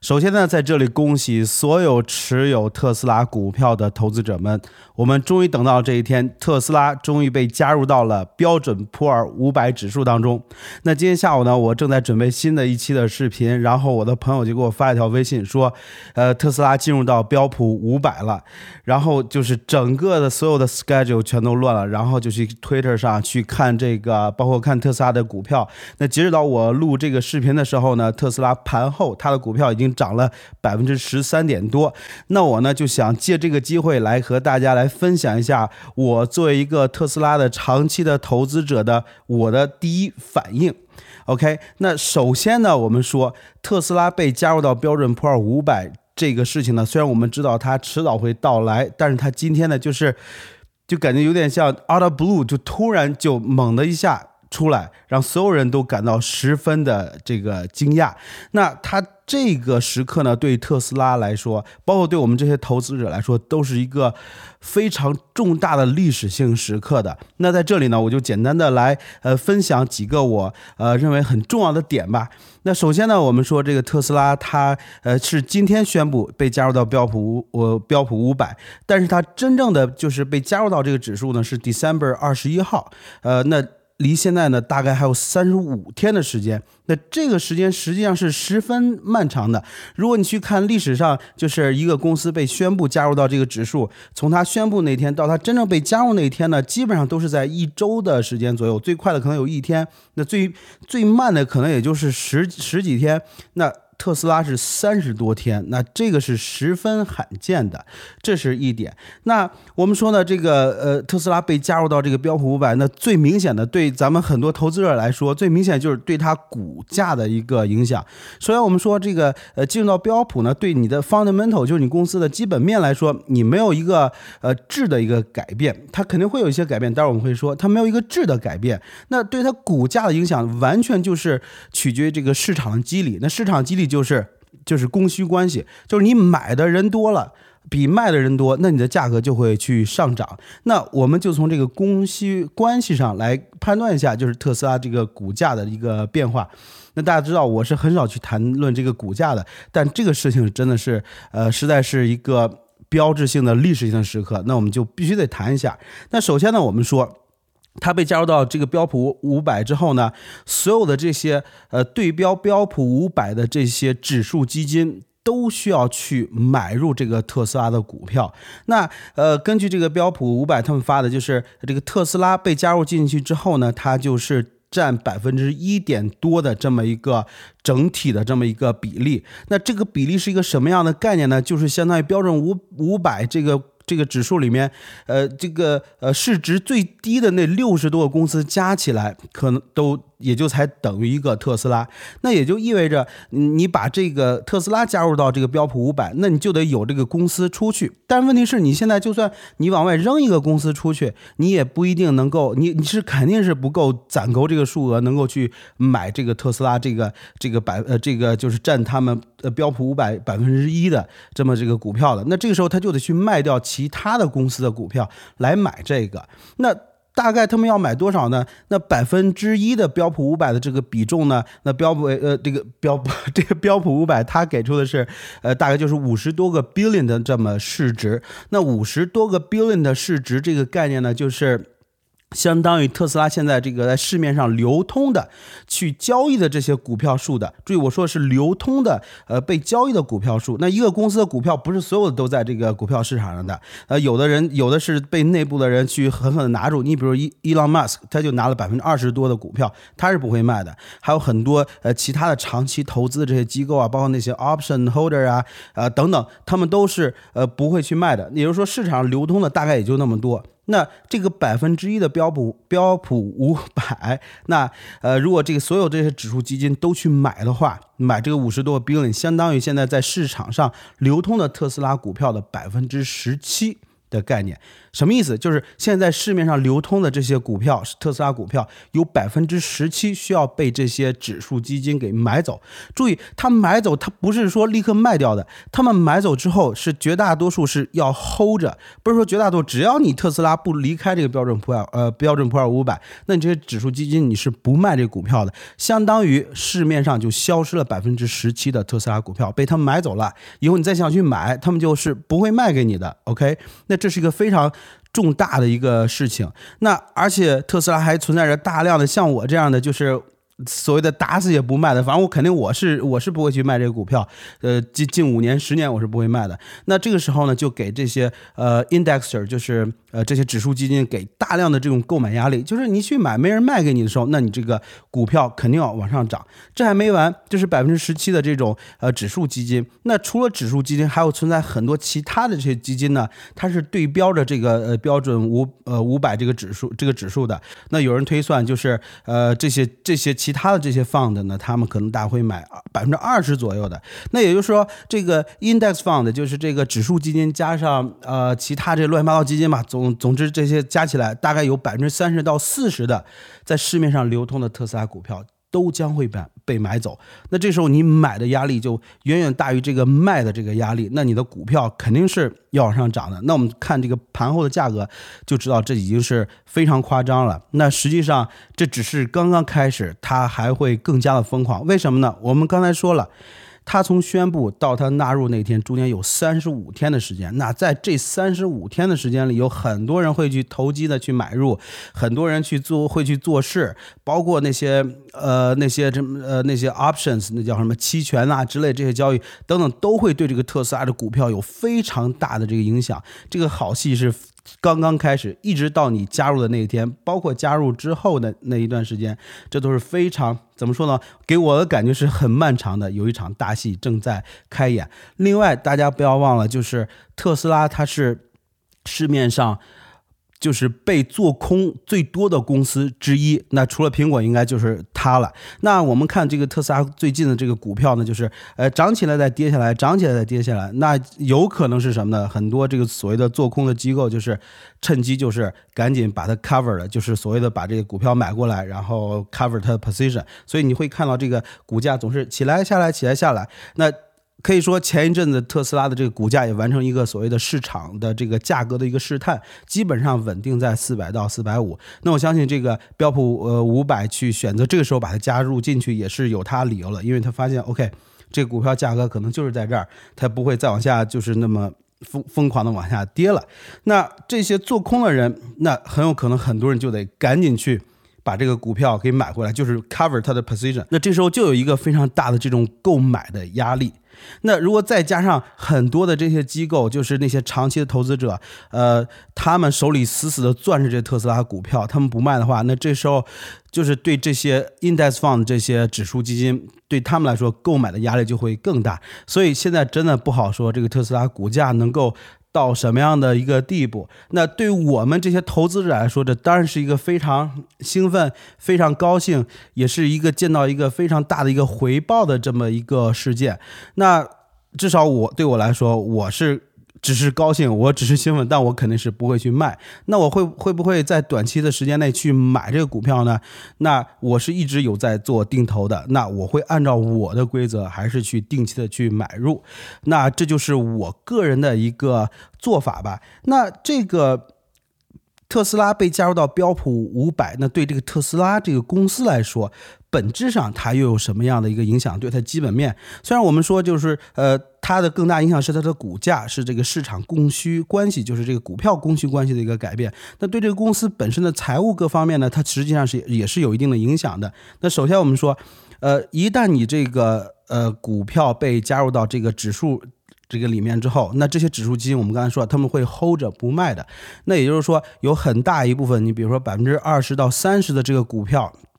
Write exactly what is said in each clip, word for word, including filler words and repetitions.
首先呢，在这里恭喜所有持有特斯拉股票的投资者们，我们终于等到这一天，特斯拉终于被加入到了标准普尔五百指数当中。那今天下午呢，我正在准备新的一期的视频，然后我的朋友就给我发一条微信说，呃，特斯拉进入到标普五百了，然后就是整个的所有的 schedule 全都乱了，然后就去 Twitter 上去看这个，包括看特斯拉的股票。那截止到我录这个视频的时候呢，特斯拉盘后它的股票已经涨了百分之十三点多。那我呢就想借这个机会来和大家来分享一下我作为一个特斯拉的长期的投资者的我的第一反应。OK， 那首先呢，我们说特斯拉被加入到标准普尔五百这个事情呢，虽然我们知道它迟早会到来，但是它今天呢就是就感觉有点像 out of blue， 就突然就猛的一下出来，让所有人都感到十分的这个惊讶。那它这个时刻呢，对特斯拉来说，包括对我们这些投资者来说，都是一个非常重大的历史性时刻的。那在这里呢，我就简单的来呃分享几个我呃认为很重要的点吧。那首先呢，我们说这个特斯拉它呃是今天宣布被加入到标普呃标普五百，但是它真正的就是被加入到这个指数呢是 December 二十一号，呃那。离现在呢大概还有三十五天的时间，那这个时间实际上是十分漫长的。如果你去看历史上，就是一个公司被宣布加入到这个指数，从它宣布那天到它真正被加入那一天呢，基本上都是在一周的时间左右，最快的可能有一天，那最最慢的可能也就是十十几天。那特斯拉是三十多天，那这个是十分罕见的，这是一点。那我们说呢，这个呃特斯拉被加入到这个标普五百，那最明显的对咱们很多投资者来说，最明显就是对它股价的一个影响。首先我们说这个呃进入到标普呢，对你的 fundamental 就是你公司的基本面来说，你没有一个呃质的一个改变，它肯定会有一些改变，待会儿我们会说它没有一个质的改变。那对它股价的影响完全就是取决于这个市场机理。那市场机理就是就是供需关系，就是你买的人多了，比卖的人多，那你的价格就会去上涨。那我们就从这个供需关系上来判断一下，就是特斯拉这个股价的一个变化。那大家知道我是很少去谈论这个股价的，但这个事情真的是呃实在是一个标志性的历史性的时刻，那我们就必须得谈一下。那首先呢，我们说它被加入到这个标普五百之后呢，所有的这些呃对标标普五百的这些指数基金都需要去买入这个特斯拉的股票。那呃根据这个标普五百他们发的，就是这个特斯拉被加入进去之后呢，它就是占百分之一点多的这么一个整体的这么一个比例。那这个比例是一个什么样的概念呢？就是相当于标准五五百这个这个指数里面，呃，这个呃市值最低的那六十多个公司加起来，可能都也就才等于一个特斯拉。那也就意味着，你把这个特斯拉加入到这个标普五百，那你就得有这个公司出去。但问题是你现在就算你往外扔一个公司出去，你也不一定能够，你你是肯定是不够攒够这个数额，能够去买这个特斯拉这个这个百呃这个就是占他们呃标普五百百分之一的这么这个股票的。那这个时候他就得去卖掉其他的公司的股票来买这个。那大概他们要买多少呢？那百分之一的标普五百的这个比重呢？那标普呃这个标这个标普五百它给出的是呃大概就是五十多个 billion 的这么市值。那五十多个 billion 的市值这个概念呢，就是相当于特斯拉现在这个在市面上流通的去交易的这些股票数的，注意我说的是流通的呃被交易的股票数。那一个公司的股票不是所有的都在这个股票市场上的，呃有的人有的是被内部的人去狠狠的拿住。你比如伊 Elon Musk 他就拿了百分之二十多的股票，他是不会卖的。还有很多呃其他的长期投资的这些机构啊，包括那些 option holder 啊呃等等，他们都是呃不会去卖的。也就是说市场上流通的大概也就那么多。那这个百分之一的标普标普五百，那呃，如果这个所有这些指数基金都去买的话，买这个五十多个 billion，相当于现在在市场上流通的特斯拉股票的百分之十七。 的概念。什么意思？就是现在市面上流通的这些股票，特斯拉股票有百分之十七需要被这些指数基金给买走。注意，他买走，他不是说立刻卖掉的，他们买走之后是绝大多数是要 hold 着，不是说绝大多数，只要你特斯拉不离开这个标准普尔呃标准普尔五百，那你这些指数基金你是不卖这个股票的，相当于市面上就消失了百分之十七的特斯拉股票被他们买走了，以后你再想去买，他们就是不会卖给你的。OK， 那这是一个非常重大的一个事情。那而且特斯拉还存在着大量的像我这样的，就是所谓的打死也不卖的，反正我肯定我是我是不会去卖这个股票，呃，近近五年十年我是不会卖的。那这个时候呢，就给这些呃 indexer， 就是呃这些指数基金给大量的这种购买压力，就是你去买没人卖给你的时候，那你这个股票肯定要往上涨。这还没完，就是百分之十七的这种呃指数基金。那除了指数基金，还有存在很多其他的这些基金呢，它是对标着这个呃标准五呃五百这个指数这个指数的。那有人推算就是呃这些这些其他的这些 fund 呢，他们可能大会买百分之二十左右的。那也就是说，这个 index fund 就是这个指数基金加上呃其他这乱七八糟基金嘛，总总之这些加起来，大概有百分之三十到四十的在市面上流通的特斯拉股票都将会被被买走。那这时候你买的压力就远远大于这个卖的这个压力，那你的股票肯定是要往上涨的。那我们看这个盘后的价格就知道这已经是非常夸张了。那实际上这只是刚刚开始，它还会更加的疯狂。为什么呢？我们刚才说了，他从宣布到他纳入那天中间有三十五天的时间，那在这三十五天的时间里，有很多人会去投机的去买入，很多人去做会去做事，包括那些呃那些什么呃那些 options， 那叫什么期权啊之类这些交易等等，都会对这个特斯拉的股票有非常大的这个影响。这个好戏是刚刚开始，一直到你加入的那一天，包括加入之后的那一段时间，这都是非常怎么说呢？给我的感觉是很漫长的，有一场大戏正在开演。另外，大家不要忘了，就是特斯拉它是市面上就是被做空最多的公司之一，那除了苹果应该就是它了。那我们看这个特斯拉最近的这个股票呢，就是呃涨起来再跌下来，涨起来再跌下来，那有可能是什么呢？很多这个所谓的做空的机构就是趁机就是赶紧把它 cover 了，就是所谓的把这个股票买过来，然后 cover 它的 position， 所以你会看到这个股价总是起来下来起来下来。那可以说前一阵子特斯拉的这个股价也完成一个所谓的市场的这个价格的一个试探，基本上稳定在四百到四百五。那我相信这个标普呃五百去选择这个时候把它加入进去也是有它理由了，因为他发现 OK 这个股票价格可能就是在这儿，它不会再往下就是那么疯疯狂的往下跌了。那这些做空的人，那很有可能很多人就得赶紧去把这个股票给买回来，就是 cover 它的 position。 那这时候就有一个非常大的这种购买的压力。那如果再加上很多的这些机构，就是那些长期的投资者，呃，他们手里死死的攥着这特斯拉股票，他们不卖的话，那这时候就是对这些 index fund 这些指数基金，对他们来说购买的压力就会更大。所以现在真的不好说这个特斯拉股价能够到什么样的一个地步。那对于我们这些投资者来说，这当然是一个非常兴奋非常高兴，也是一个见到一个非常大的一个回报的这么一个事件。那至少我对我来说，我是只是高兴，我只是兴奋，但我肯定是不会去卖。那我会会不会在短期的时间内去买这个股票呢？那我是一直有在做定投的，那我会按照我的规则，还是去定期的去买入。那这就是我个人的一个做法吧。那这个特斯拉被加入到标普五百，那对这个特斯拉这个公司来说，本质上它又有什么样的一个影响？对它基本面，虽然我们说就是呃，它的更大影响是它的股价，是这个市场供需关系，就是这个股票供需关系的一个改变。那对这个公司本身的财务各方面呢，它实际上是也是有一定的影响的。那首先我们说，呃，一旦你这个呃股票被加入到这个指数这个里面之后，那这些指数基金我们刚才说他们会 hold 着不卖的。那也就是说有很大一部分，你比如说百分之二十到三十的这个股票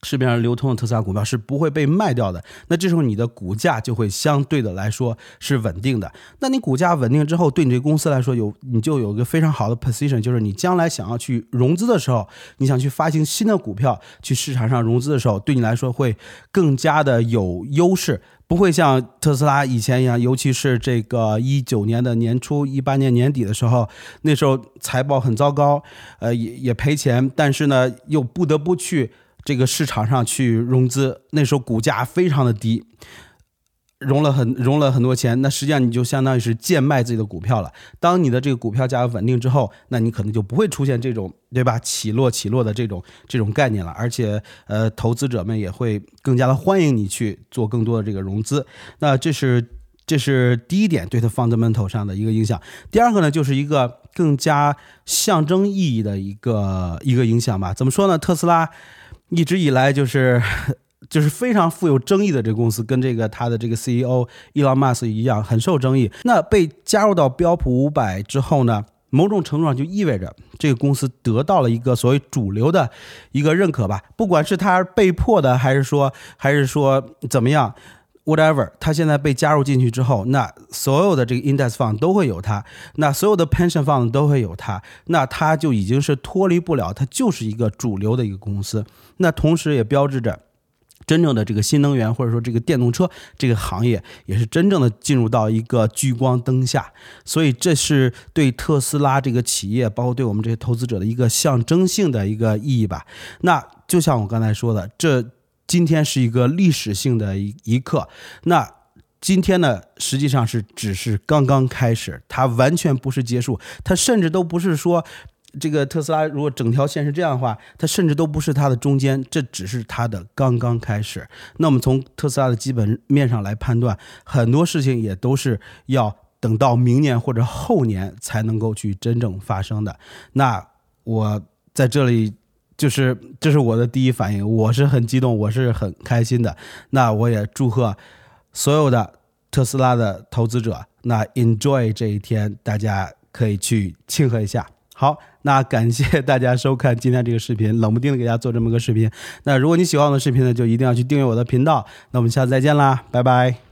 市面上流通的特斯拉股票是不会被卖掉的，那这时候你的股价就会相对的来说是稳定的。那你股价稳定之后，对你这个公司来说有你就有一个非常好的 position， 就是你将来想要去融资的时候，你想去发行新的股票去市场上融资的时候，对你来说会更加的有优势，不会像特斯拉以前一样，尤其是这个一九年的年初、一八年年底的时候，那时候财报很糟糕，呃，也也赔钱，但是呢，又不得不去这个市场上去融资，那时候股价非常的低，融了很融了很多钱，那实际上你就相当于是贱卖自己的股票了。当你的这个股票价格稳定之后，那你可能就不会出现这种对吧起落起落的这种这种概念了，而且呃投资者们也会更加的欢迎你去做更多的这个融资。那这是这是第一点对它 fundamental 上的一个影响。第二个呢，就是一个更加象征意义的一个一个影响吧。怎么说呢？特斯拉一直以来就是就是非常富有争议的这个公司，跟这个他的这个 C E O Elon Musk 一样，很受争议。那被加入到标普五百之后呢，某种程度上就意味着这个公司得到了一个所谓主流的一个认可吧，不管是他被迫的，还是说还是说怎么样。whatever， 他现在被加入进去之后，那所有的这个 index fund 都会有他，那所有的 pension fund 都会有他，那他就已经是脱离不了，他就是一个主流的一个公司。那同时也标志着真正的这个新能源或者说这个电动车这个行业也是真正的进入到一个聚光灯下，所以这是对特斯拉这个企业包括对我们这些投资者的一个象征性的一个意义吧。那就像我刚才说的，这今天是一个历史性的一刻，那今天呢实际上是只是刚刚开始，它完全不是结束，它甚至都不是说这个特斯拉如果整条线是这样的话，它甚至都不是它的中间，这只是它的刚刚开始。那我们从特斯拉的基本面上来判断，很多事情也都是要等到明年或者后年才能够去真正发生的。那我在这里就是这是我的第一反应，我是很激动，我是很开心的。那我也祝贺所有的特斯拉的投资者，那 enjoy 这一天，大家可以去庆贺一下。好，那感谢大家收看今天这个视频，冷不丁的给大家做这么个视频。那如果你喜欢我的视频呢，就一定要去订阅我的频道。那我们下次再见啦，拜拜。